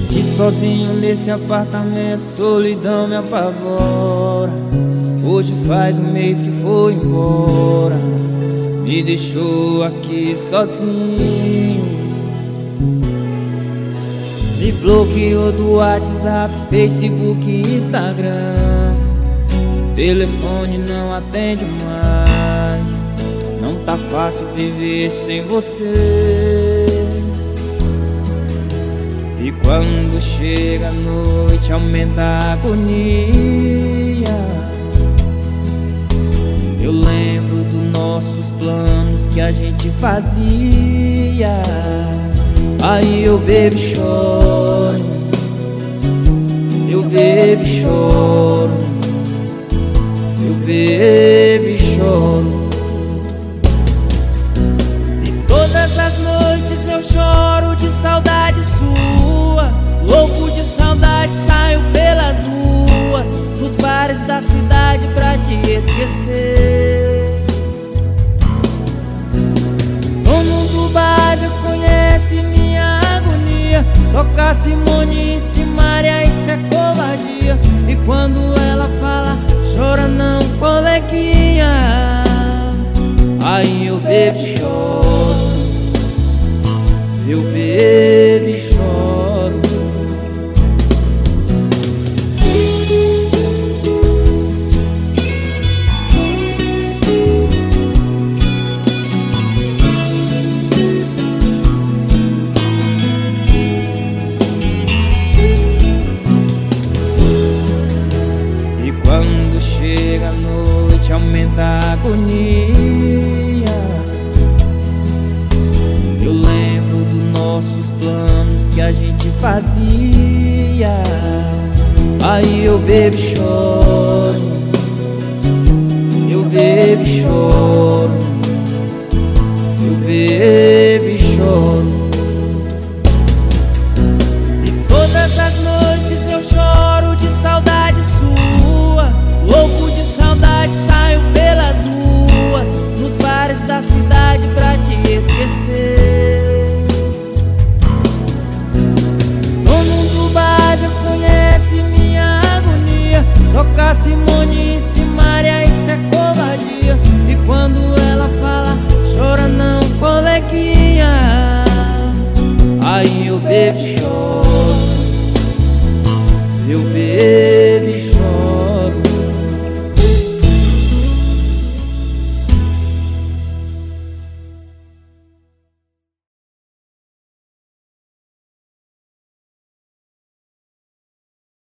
Que sozinho nesse apartamento, solidão me apavora. Hoje faz um mês que foi embora, me deixou aqui sozinho. Me bloqueou do WhatsApp, Facebook e Instagram. Telefone não atende mais. Não tá fácil viver sem você. E quando chega a noite aumenta a agonia. Eu lembro dos nossos planos que a gente fazia. Aí eu bebo e choro, eu bebo e choro, eu bebo e choro. E todas as noites eu choro de saudade sua. Louco de saudade saio pelas ruas, nos bares da cidade pra te esquecer. Dono do bar já conhece minha agonia. Toca Simone e Simaria, isso é covardia. E quando ela fala, chora não, coleguinha. Aí eu bebo e choro, eu bebo e choro. E quando chega a noite aumenta a agonia. Eu lembro dos nossos planos que a gente fazia. Aí eu bebo e choro, eu bebo e choro, eu bebo e choro.